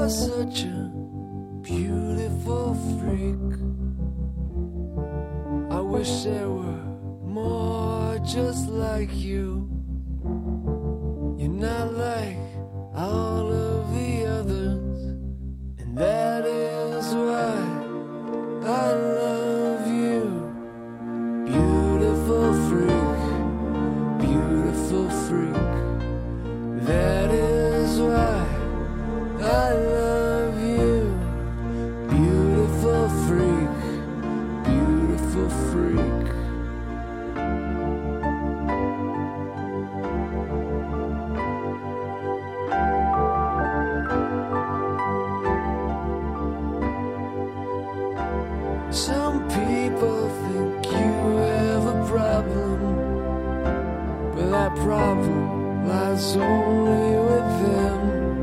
You're such a beautiful freak. I wish there were more just like you. You're not like all of the others, and that is why I love you. Beautiful freak, beautiful freak. That is why I love you. Beautiful freak, beautiful freak. Some people think you have a problem, but that problem lies only with them.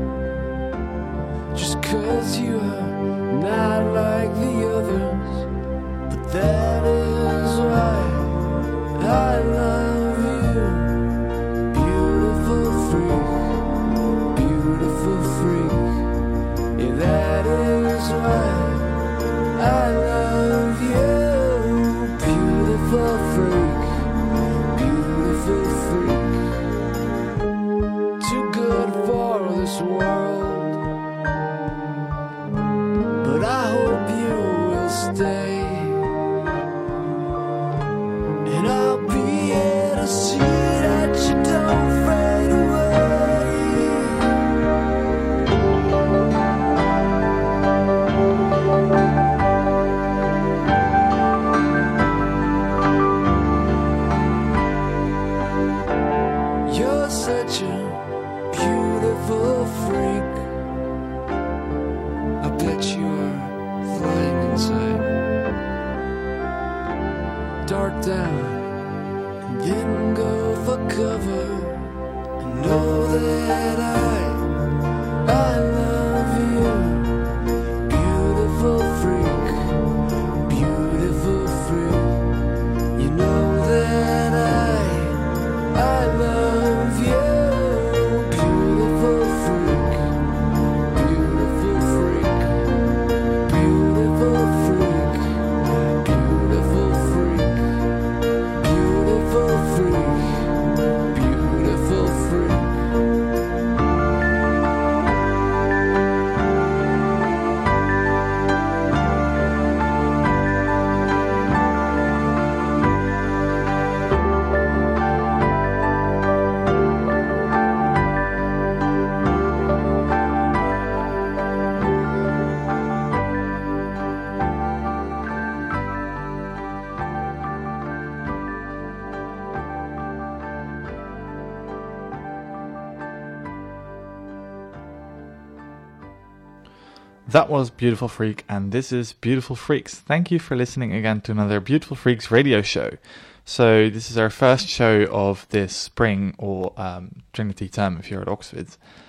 Just 'cause you are not like the others, but that is why I love you. Beautiful freak, beautiful freak. Yeah, that is why I love you. Beautiful freak, beautiful freak. Too good for this world, but I hope you will stay, and I'll be here to see that you don't fade away. You're such a beautiful freak. I bet you're flying inside. Dart down and then go for cover. And know that I love you. Beautiful freak, beautiful freak. You know that I love you. Beautiful freak, beautiful freak, beautiful freak, beautiful freak, beautiful freak, beautiful freak. That was Beautiful Freak, and this is Beautiful Freaks. Thank you for listening again to another Beautiful Freaks radio show. So this is our first show of this spring, or Trinity term if you're at Oxford.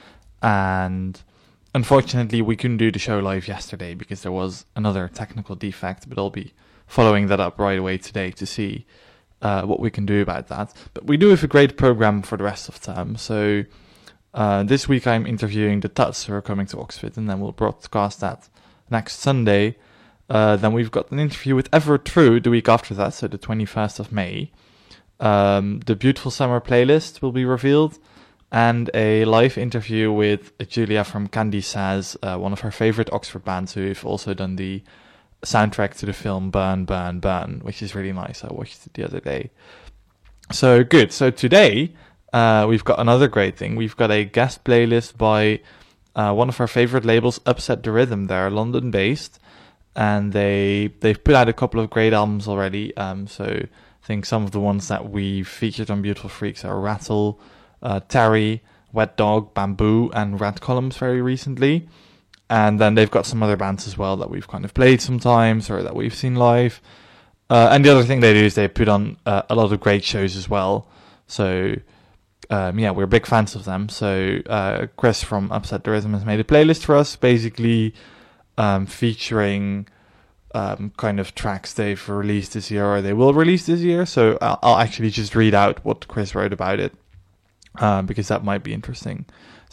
And unfortunately we couldn't do the show live yesterday because there was another technical defect, but I'll be following that up right away today to see what we can do about that. But we do have a great program for the rest of term, so this week I'm interviewing the Tuts who are coming to Oxford, and then we'll broadcast that next Sunday. Then we've got an interview with Everett True the week after that, so the 21st of May. The Beautiful Summer playlist will be revealed, and a live interview with Julia from Candy Says, one of her favourite Oxford bands who've also done the soundtrack to the film Burn, Burn, Burn, which is really nice. I watched it the other day. So good. So today we've got another great thing. We've got a guest playlist by one of our favourite labels, Upset the Rhythm. They're London-based, and they've put out a couple of great albums already. So I think some of the ones that we've featured on Beautiful Freaks are Rattle, Terry, Wet Dog, Bamboo, and Rat Columns very recently. And then they've got some other bands as well that we've kind of played sometimes or that we've seen live. And the other thing they do is they put on a lot of great shows as well. So we're big fans of them. So Chris from Upset the Rhythm has made a playlist for us, basically featuring kind of tracks they've released this year or they will release this year. So I'll actually just read out what Chris wrote about it, because that might be interesting.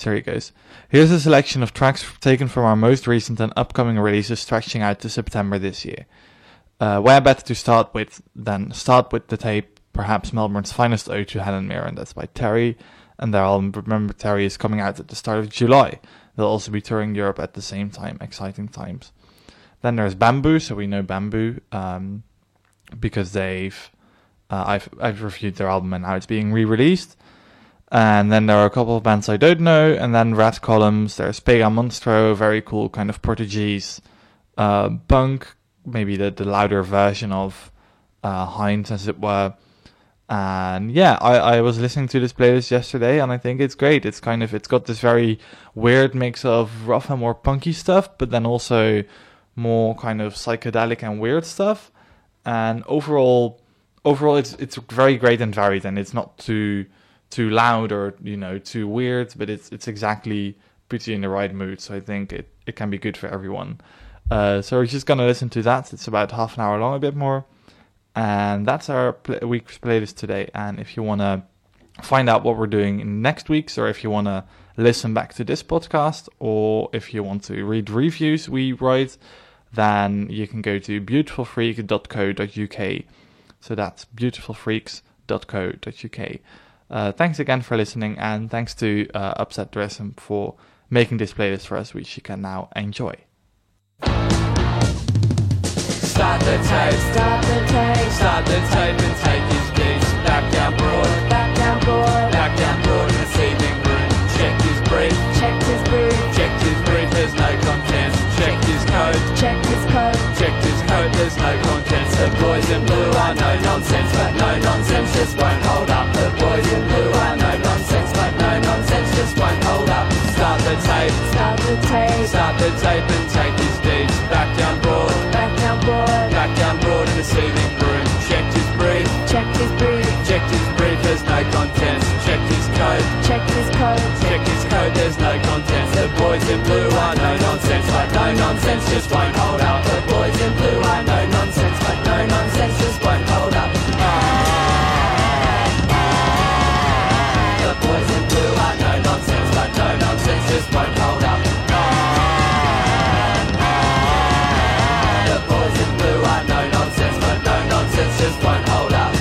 So here it goes. Here's a selection of tracks taken from our most recent and upcoming releases stretching out to September this year. Where better to start with than start with the tape, perhaps Melbourne's finest ode to Helen Mirren. That's by Terry, and their album Remember Terry is coming out at the start of July. They'll also be touring Europe at the same time. Exciting times. Then there's Bamboo, so we know Bamboo because I've reviewed their album and now it's being re-released. And then there are a couple of bands I don't know, and then Rat Columns. There's Pega Monstro, very cool kind of Portuguese punk, maybe the louder version of Heinz, as it were. And yeah, I was listening to this playlist yesterday, and I think it's great. It's got this very weird mix of rough and more punky stuff, but then also more kind of psychedelic and weird stuff. And overall, it's very great and varied, and it's not too loud or too weird, but it's exactly puts you in the right mood. So I think it can be good for everyone. So we're just gonna listen to that. It's about half an hour long, a bit more, and that's our week's playlist today. And if you wanna find out what we're doing in next week's, or if you wanna listen back to this podcast, or if you want to read reviews we write, then you can go to beautifulfreak.co.uk. So that's beautifulfreaks.co.uk. Thanks again for listening, and thanks to Upset Dressing for making this playlist for us, which you can now enjoy. Start the tape, start the tape, start the tape and take his beats back down broad, back down broad, back down broad in the seething room. Checked his brief, checked his brief, checked his brief, there's no contents. Checked his code, checked his code, checked his code, there's no contents. The boys in blue are no nonsense, but no nonsense just won't hold up. The boys in blue are no nonsense, but no nonsense just won't hold up. Start the tape, start the tape, start the tape and take his deeds back down broad, back down broad, back down broad in the seething room. Checked his brief, checked his brief, checked his brief, there's no contents. Checked his code, checked his code, checked his code, there's no contents. The boys in blue are no nonsense, but no nonsense just won't hold up. The boys in blue are no nonsense, but no nonsense just won't hold up. The boys in blue are no nonsense, but no nonsense just won't hold up. The boys in blue are no nonsense, but no nonsense just won't hold up.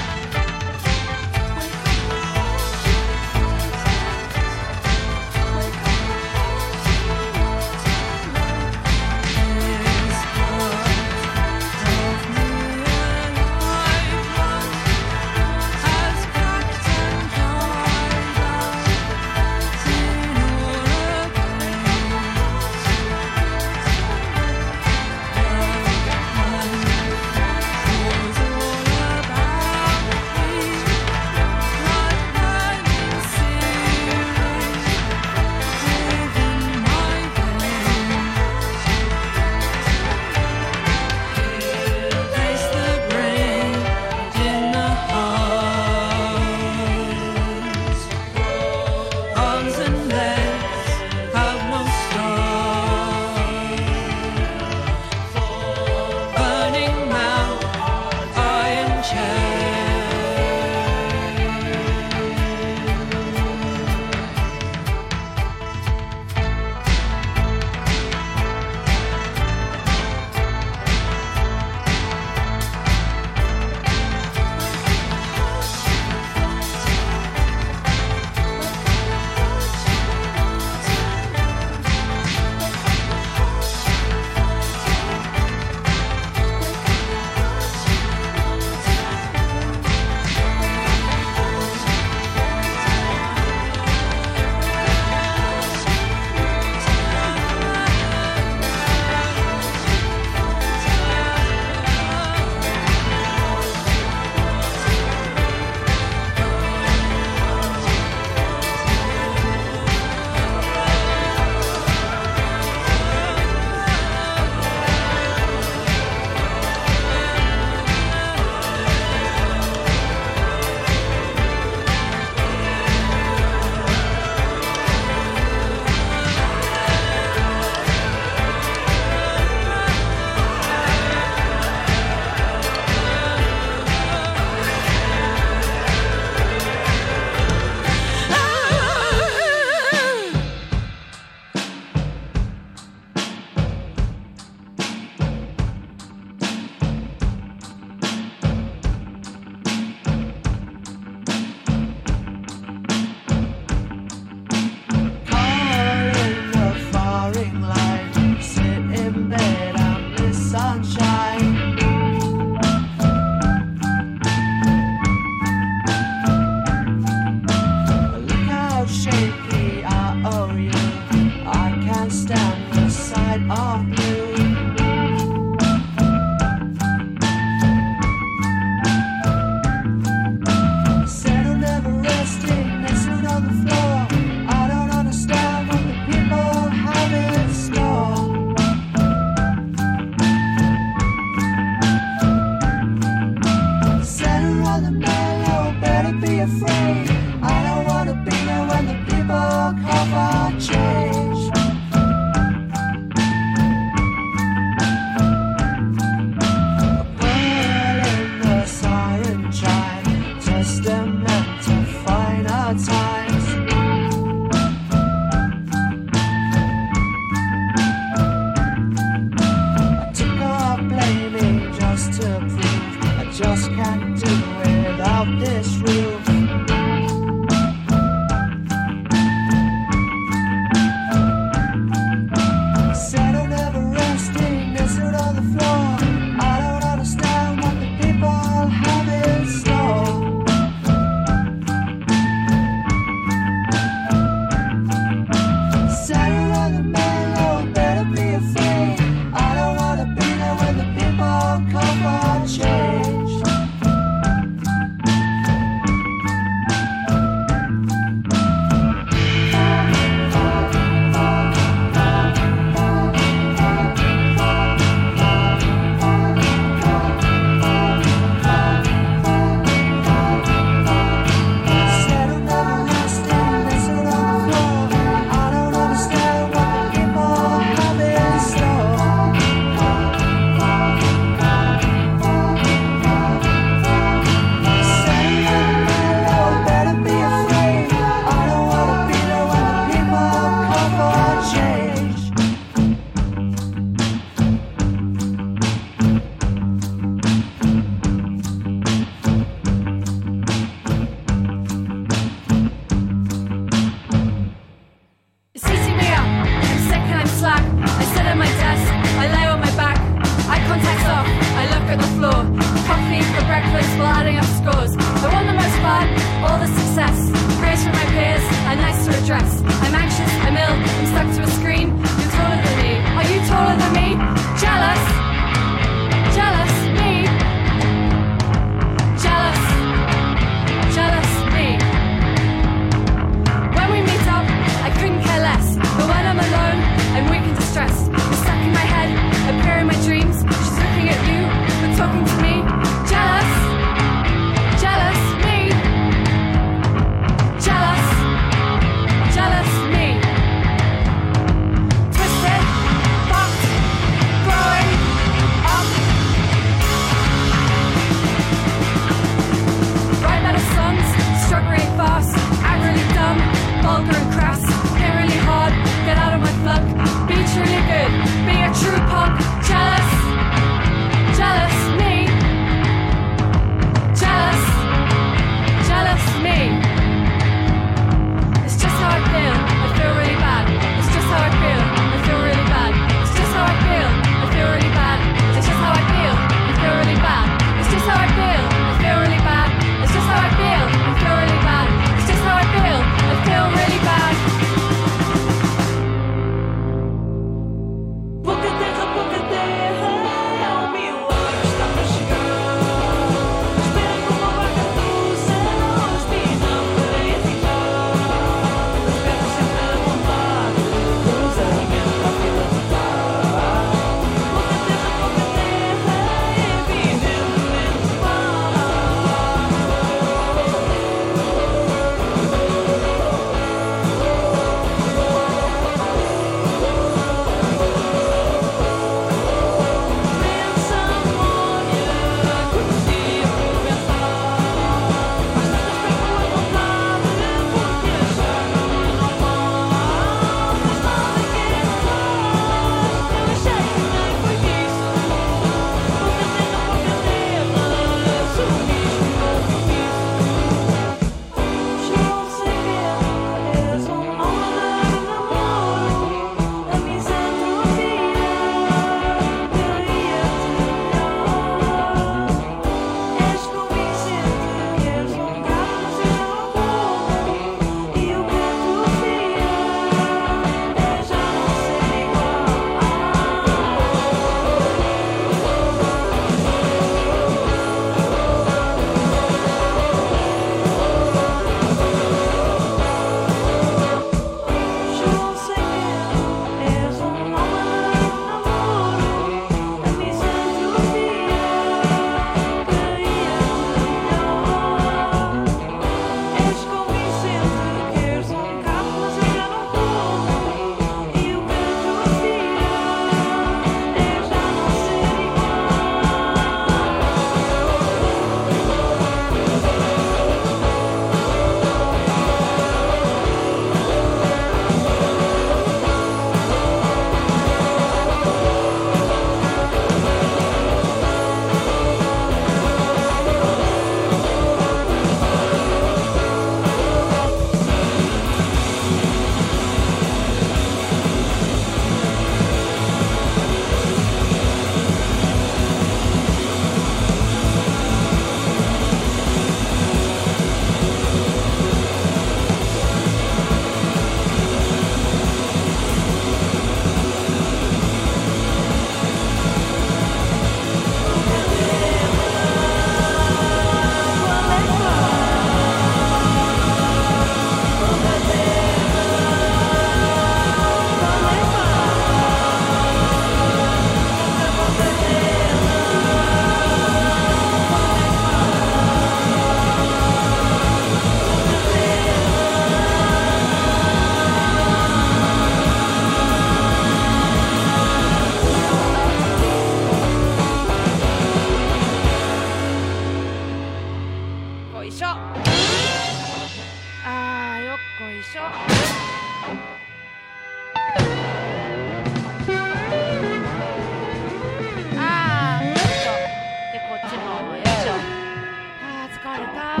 るか。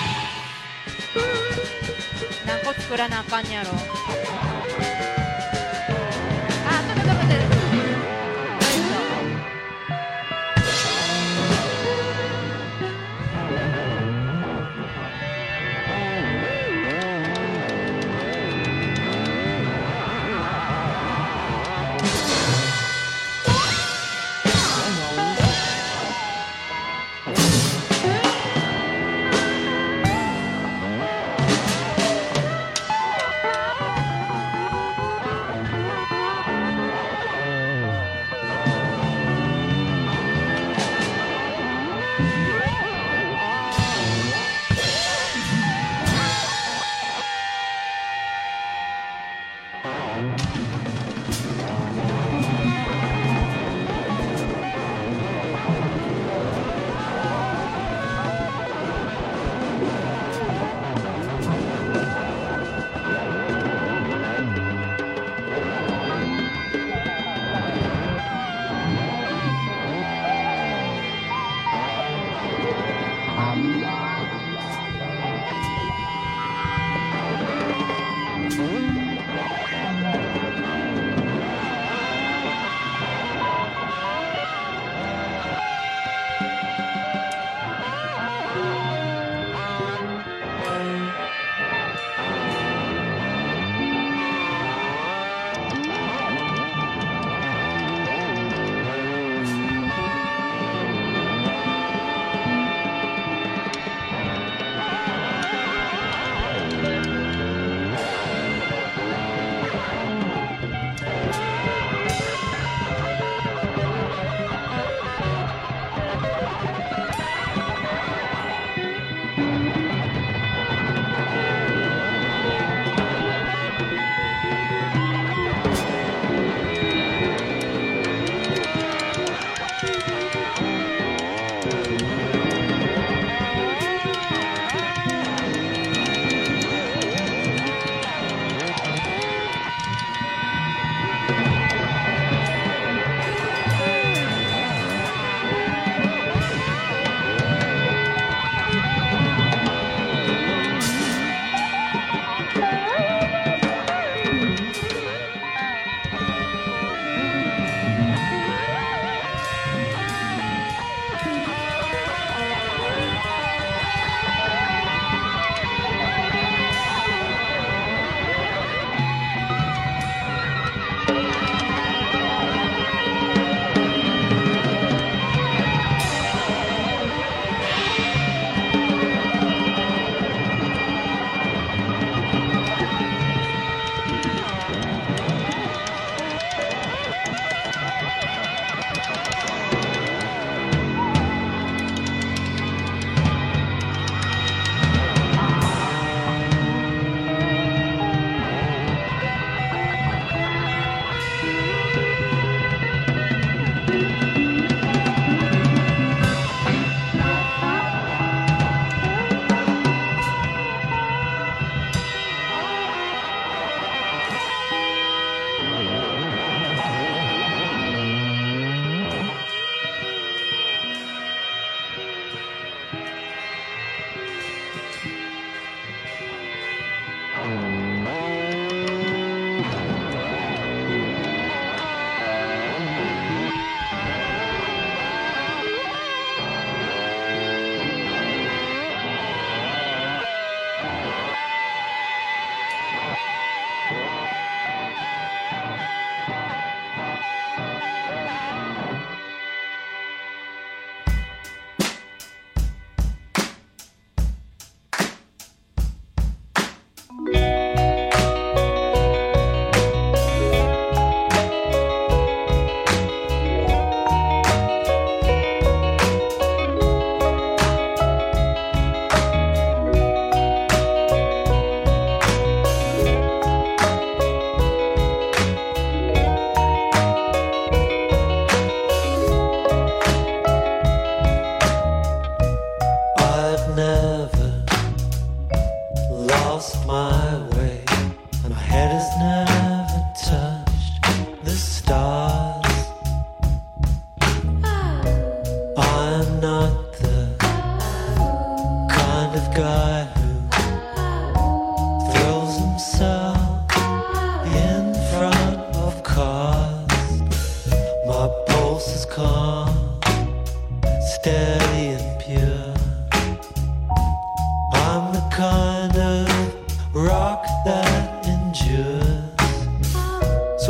何個作らなあかんやろ。あ、ちょっと待って。よいしょ。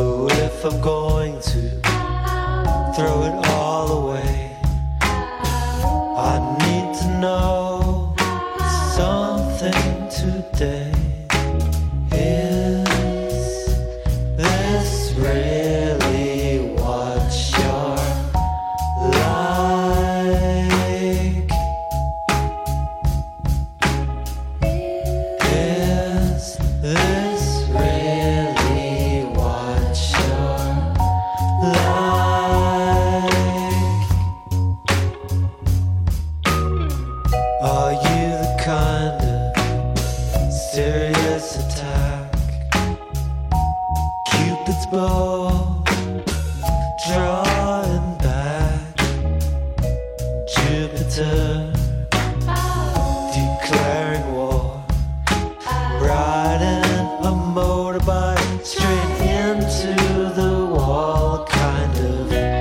So if I'm going to throw it all away, I need to know something today. Is this really what you're like? Is this really what you're like? Are you the kind of serious attack? Cupid's bow drawing back, Jupiter declaring war, riding a motorbike straight into the wall, kind of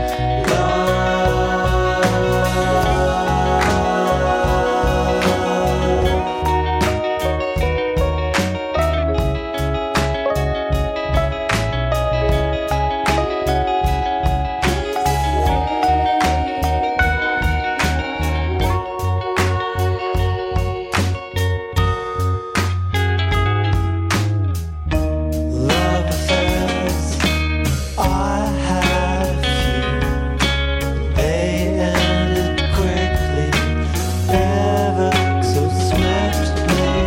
love affairs. I had a few. They ended quickly, ever so swiftly.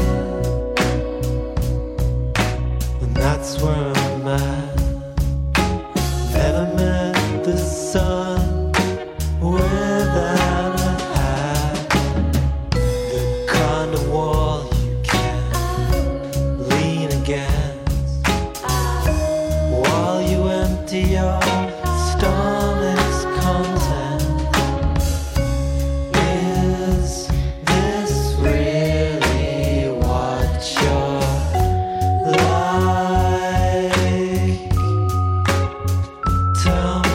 And that's where I'm at. Never met the sun without a hat. The kind of wall you can lean against while you empty your stomach's content. Is this really what you're like? Tell me.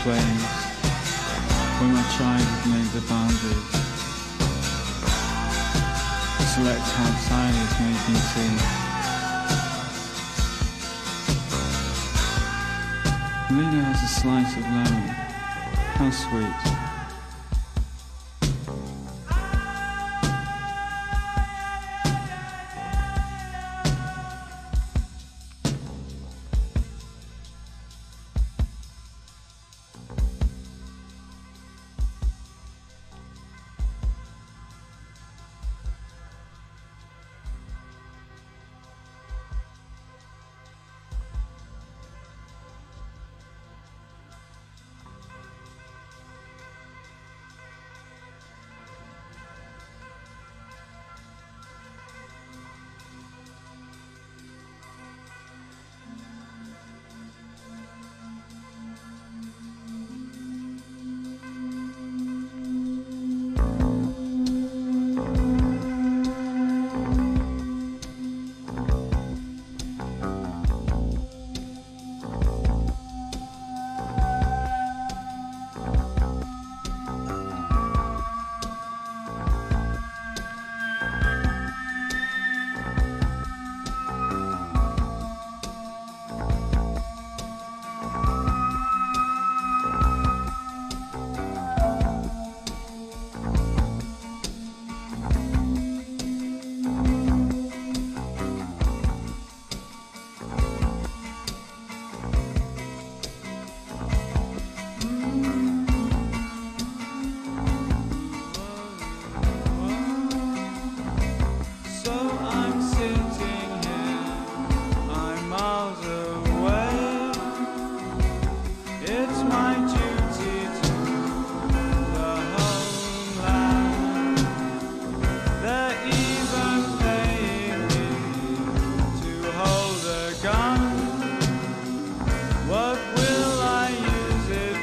place where my child would make the boundaries. Select how silence made me feel. Lena has a slice of lemon. How sweet.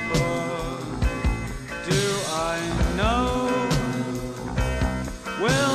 Well,